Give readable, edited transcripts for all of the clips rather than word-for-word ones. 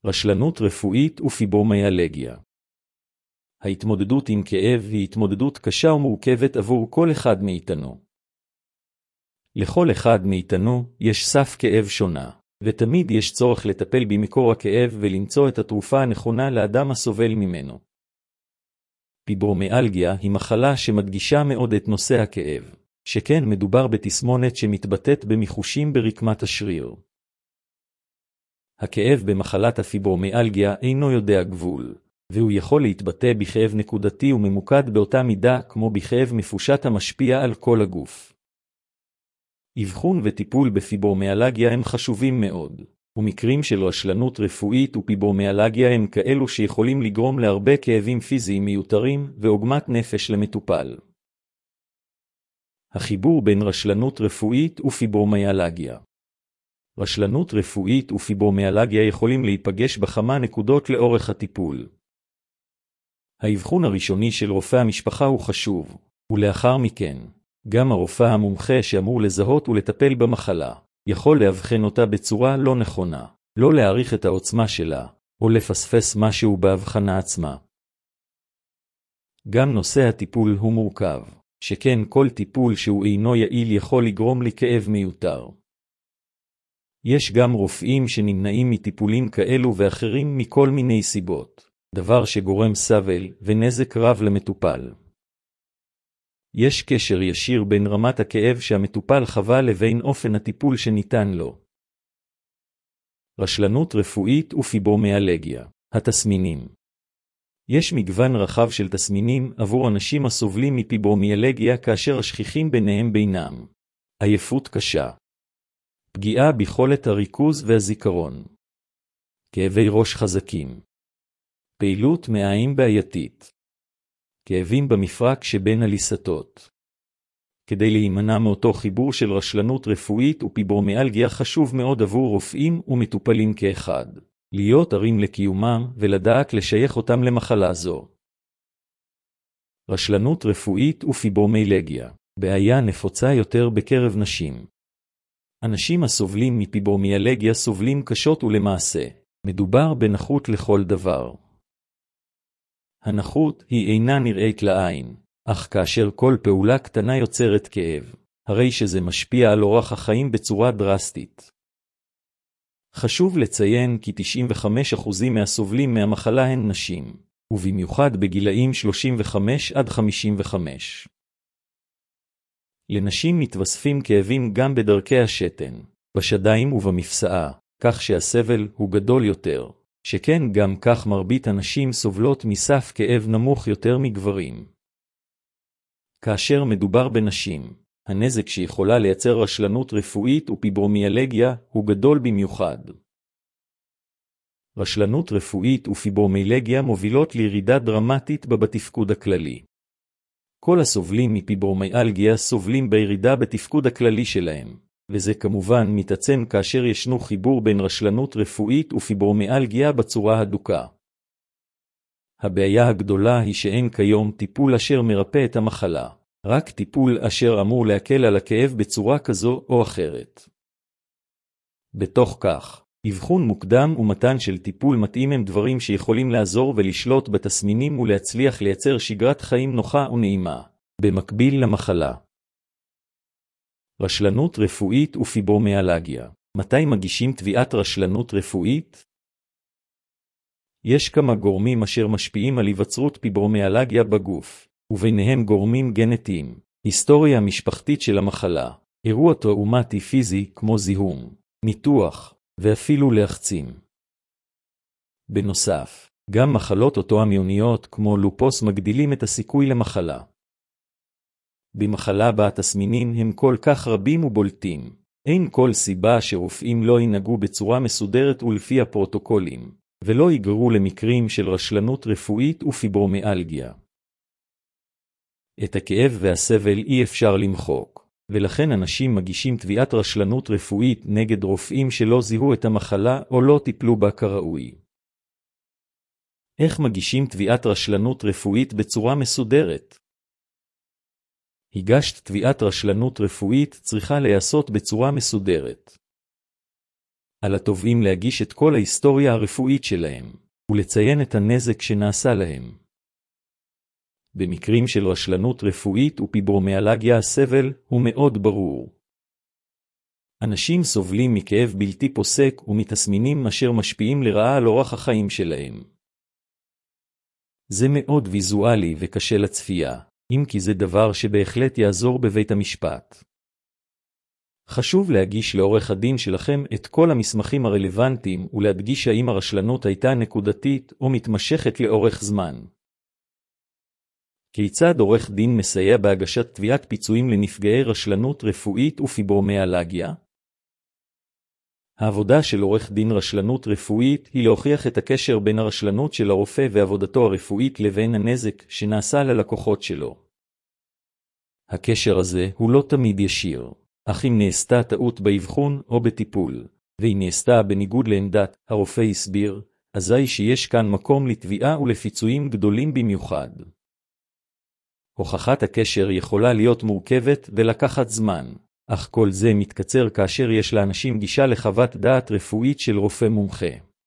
רשלנות רפואית ופיברומיאלגיה. ההתמודדות עם כאב היא התמודדות קשה ומורכבת עבור כל אחד מאיתנו. לכל אחד מאיתנו יש סף כאב שונה, ותמיד יש צורך לטפל במקור הכאב ולמצוא את התרופה הנכונה לאדם הסובל ממנו. פיברומיאלגיה היא מחלה שמדגישה מאוד את נושא הכאב, שכן מדובר בתסמונת שמתבטאת במיחושים ברקמת השריר. הכאב במחלת הפיברומיאלגיה אינו יודע גבול, והוא יכול להתבטא בכאב נקודתי וממוקד באותה מידה כמו בכאב מפושט המשפיע על כל הגוף. אבחון וטיפול בפיברומיאלגיה הם חשובים מאוד, ומקרים של רשלנות רפואית ופיברומיאלגיה הם כאלו שיכולים לגרום להרבה כאבים פיזיים מיותרים ועוגמת נפש למטופל. החיבור בין רשלנות רפואית ופיברומיאלגיה. רשלנות רפואית ופיברומיאלגיה יכולים להיפגש בכמה נקודות לאורך הטיפול. האבחון הראשוני של רופא המשפחה הוא חשוב, ולאחר מכן, גם הרופא המומחה שאמור לזהות ולטפל במחלה, יכול להבחן אותה בצורה לא נכונה, לא להעריך את העוצמה שלה, או לפספס משהו בהבחנה עצמה. גם נושא הטיפול הוא מורכב, שכן כל טיפול שהוא אינו יעיל יכול לגרום לכאב מיותר. יש גם רופאים שנמנעים מטיפולים כאלו ואחרים מכל מיני סיבות, דבר שגורם סבל ונזק רב למטופל. יש קשר ישיר בין רמת הכאב שהמטופל חווה לבין אופן הטיפול שניתן לו. רשלנות רפואית ופיברומיאלגיה. התסמינים. יש מגוון רחב של תסמינים עבור אנשים הסובלים מפיברומיאלגיה כאשר השכיחים ביניהם בינם. עייפות קשה. פגיעה ביכולת הריכוז והזיכרון. כאבי ראש חזקים. פעילות מעיים בעייתית. כאבים במפרק שבין הליסתות. כדי להימנע מאותו חיבור של רשלנות רפואית ופיברומיאלגיה חשוב מאוד עבור רופאים ומטופלים כאחד, להיות ערים לקיומם ולדעת לשייך אותם למחלה זו. רשלנות רפואית ופיברומיאלגיה, בעיה נפוצה יותר בקרב נשים. אנשים הסובלים מפיברומיאלגיה סובלים קשות ולמעשה, מדובר בנכות לכל דבר. הנכות היא אינה נראית לעין, אך כאשר כל פעולה קטנה יוצרת כאב, הרי שזה משפיע על אורח החיים בצורה דרסטית. חשוב לציין כי 95% מהסובלים מהמחלה הן נשים, ובמיוחד בגילאים 35 עד 55. לנשים מתווספים כאבים גם בדרכי השתן, בשדיים ובמפסעה, כך שהסבל הוא גדול יותר. שכן גם כך מרבית הנשים סובלות מסף כאב נמוך יותר מגברים. כאשר מדובר בנשים, הנזק שיכולה לייצר רשלנות רפואית ופיברומיאלגיה הוא גדול במיוחד. רשלנות רפואית ופיברומיאלגיה מובילות לירידה דרמטית בתפקוד הכללי. כל הסובלים מפיברומיאלגיה סובלים בירידה בתפקוד הכללי שלהם. וזה כמובן מתעצם כאשר ישנו חיבור בין רשלנות רפואית ופיברומיאלגיה בצורה הדוקה. הבעיה הגדולה היא שאין כיום טיפול אשר מרפא את המחלה, רק טיפול אשר אמור להקל על הכאב בצורה כזו או אחרת. בתוך כך, אבחון מוקדם ומתן של טיפול מתאים הם דברים שיכולים לעזור ולשלוט בתסמינים ולהצליח לייצר שגרת חיים נוחה ונעימה, במקביל למחלה. רשלנות רפואית ופיברומיאלגיה. מתי מגישים תביעת רשלנות רפואית? יש כמה גורמים אשר משפיעים על היווצרות פיברומיאלגיה בגוף, וביניהם גורמים גנטיים, היסטוריה משפחתית של המחלה, אירוע טראומטי פיזי כמו זיהום, ניתוח, ואפילו לחצים. בנוסף, גם מחלות אוטואימוניות כמו לופוס מגדילים את הסיכוי למחלה. במחלה בה התסמינים הם כל כך רבים ובולטים, אין כל סיבה שרופאים לא ינהגו בצורה מסודרת ולפי הפרוטוקולים, ולא יגררו למקרים של רשלנות רפואית ופיברומיאלגיה. את הכאב והסבל אי אפשר למחוק, ולכן אנשים מגישים תביעת רשלנות רפואית נגד רופאים שלא זיהו את המחלה או לא טיפלו בה כראוי. איך מגישים תביעת רשלנות רפואית בצורה מסודרת? הגשת תביעת רשלנות רפואית צריכה להיעשות בצורה מסודרת. על התובעים להגיש את כל ההיסטוריה הרפואית שלהם, ולציין את הנזק שנעשה להם. במקרים של רשלנות רפואית ופיברומיאלגיה הסבל הוא מאוד ברור. אנשים סובלים מכאב בלתי פוסק ומתסמינים אשר משפיעים לרעה על אורח החיים שלהם. זה מאוד ויזואלי וקשה לצפייה, אם כי זה דבר שבהחלט יעזור בבית המשפט. חשוב להגיש לעורך הדין שלכם את כל המסמכים הרלוונטיים ולהדגיש האם הרשלנות הייתה נקודתית או מתמשכת לאורך זמן. כיצד עורך דין מסייע בהגשת תביעת פיצויים לנפגעי רשלנות רפואית ופיברומיאלגיה? העבודה של עורך דין רשלנות רפואית היא להוכיח את הקשר בין הרשלנות של הרופא ועבודתו הרפואית לבין הנזק שנעשה ללקוחות שלו. הקשר הזה הוא לא תמיד ישיר, אך אם נעשתה טעות באבחון או בטיפול, והיא נעשתה בניגוד לעמדת הרופא הסביר, אזי שיש כאן מקום לתביעה ולפיצויים גדולים במיוחד. הוכחת הקשר יכולה להיות מורכבת ולקחת זמן, אך כל זה מתקצר כאשר יש לאנשים גישה לחוות דעת רפואית של רופא מומחה.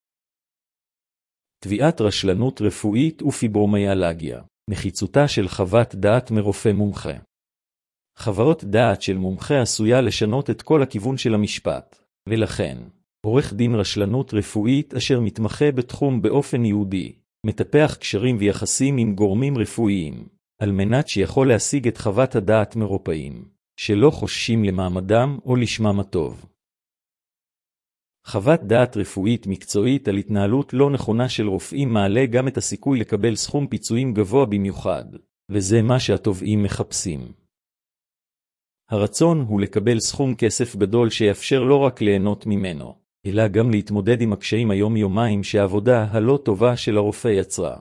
תביעת רשלנות רפואית ופיברומיאלגיה, נחיצותה של חוות דעת מרופא מומחה. חוות דעת של מומחה עשויה לשנות את כל הכיוון של המשפט, ולכן, עורך דין רשלנות רפואית אשר מתמחה בתחום באופן ייעודי, מטפח קשרים ויחסים עם גורמים רפואיים, על מנת שיכול להשיג את חוות הדעת מרופאים, שלא חוששים למעמדם או לשמם הטוב. חוות דעת רפואית מקצועית על התנהלות לא נכונה של רופאים מעלה גם את הסיכוי לקבל סכום פיצויים גבוה במיוחד, וזה מה שהתובעים מחפשים. הרצון הוא לקבל סכום כסף גדול שיאפשר לא רק ליהנות ממנו, אלא גם להתמודד עם הקשיים היומיומיים שהעבודה הלא טובה של הרופא יצרה.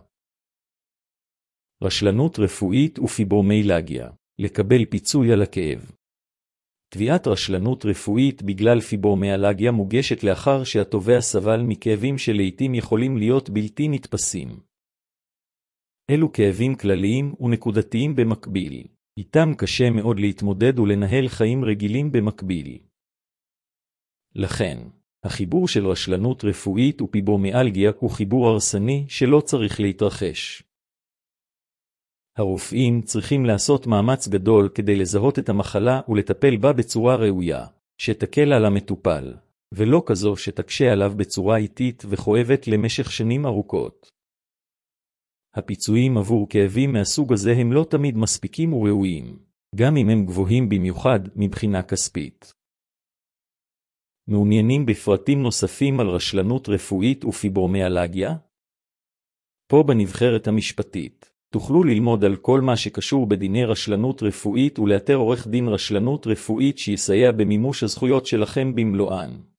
רשלנות רפואית ופיברומיאלגיה, לקבל פיצוי על הכאב. תביעת רשלנות רפואית בגלל פיברומיאלגיה מוגשת לאחר שהתובע סבל מכאבים שלעיתים יכולים להיות בלתי נתפסים. אלו כאבים כלליים ונקודתיים במקביל, איתם קשה מאוד להתמודד ולנהל חיים רגילים במקביל. לכן, החיבור של רשלנות רפואית ופיברומיאלגיה הוא חיבור הרסני שלא צריך להתרחש. הרופאים צריכים לעשות מאמץ גדול כדי לזהות את המחלה ולטפל בה בצורה ראויה, שתקל על המטופל, ולא כזו שתקשה עליו בצורה איטית וכואבת למשך שנים ארוכות. הפיצויים עבור כאבים מהסוג הזה הם לא תמיד מספיקים וראויים, גם אם הם גבוהים במיוחד מבחינה כספית. מעוניינים בפרטים נוספים על רשלנות רפואית ופיברומיאלגיה? פה בנבחרת המשפטית תוכלו ללמוד על כל מה שקשור בדיני רשלנות רפואית ולאתר עורך דין רשלנות רפואית שיסייע במימוש הזכויות שלכם במלואן.